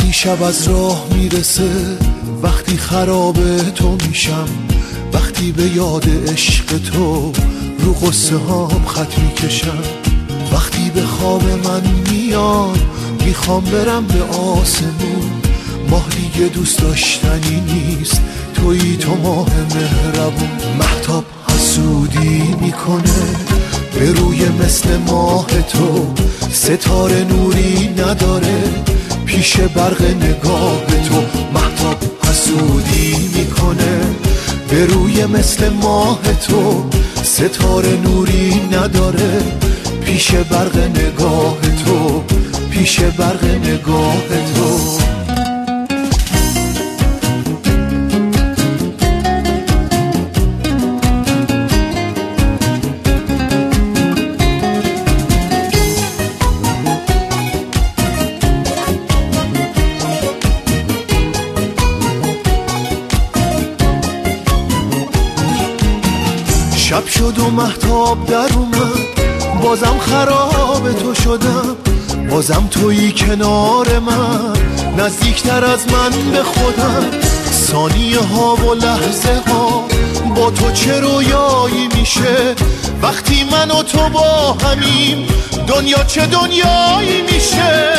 وقتی شب از راه میرسه، وقتی خراب تو میشم، وقتی به یاد عشق تو رو قصه هام خط میکشم، وقتی به خواب من میاد میخوام برم به آسمون، ماه دیگه دوست داشتنی نیست، تویی تو ماه مهربون. مهتاب حسودی میکنه به روی مثل ماه تو، ستاره نوری نداره پیش برق نگاه تو. مهتاب حسودی میکنه به روی مثل ماه تو، ستاره نوری نداره پیش برق نگاه تو، پیش برق نگاه تو. شب شد و مهتاب در اومد، بازم خراب تو شدم، بازم تویی کنار من، نزدیکتر از من به خودم. ثانیه ها و لحظه ها با تو چه رویایی میشه، وقتی من و تو با همیم دنیا چه دنیایی میشه.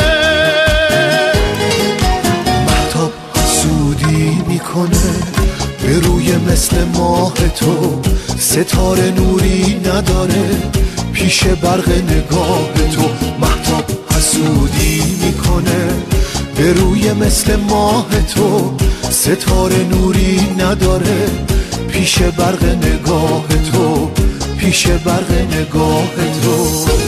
مهتاب حسودی میکنه به روی مثل ماه تو، ستاره نوری نداره پیش برق نگاه تو. مهتاب حسودی میکنه به روی مثل ماه تو، ستاره نوری نداره پیش برق نگاه تو، پیش برق نگاه تو.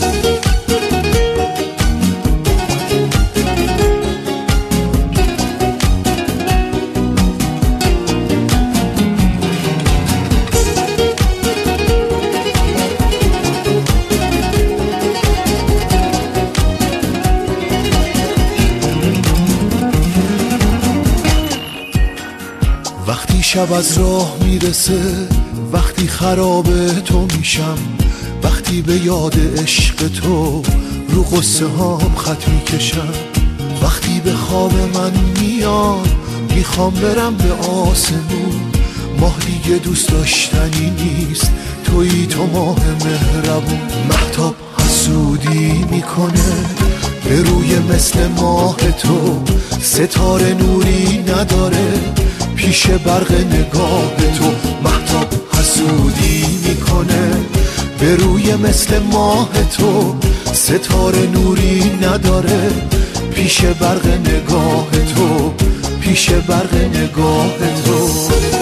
وقتی شب از راه میرسه، وقتی خراب تو میشم، وقتی به یاد عشق تو رو قصه هام خط میکشم، وقتی به خواب من میاد میخوام برم به آسمون، ماه دیگه دوست داشتنی نیست، تویی تو ماه مهربون. مهتاب حسودی میکنه به روی مثل ماه تو، ستاره نوری نداره پیش برق نگاه تو. مهتاب حسودی میکنه به روی مثل ماه تو، ستاره نوری نداره پیش برق نگاه تو، پیش برق نگاه تو.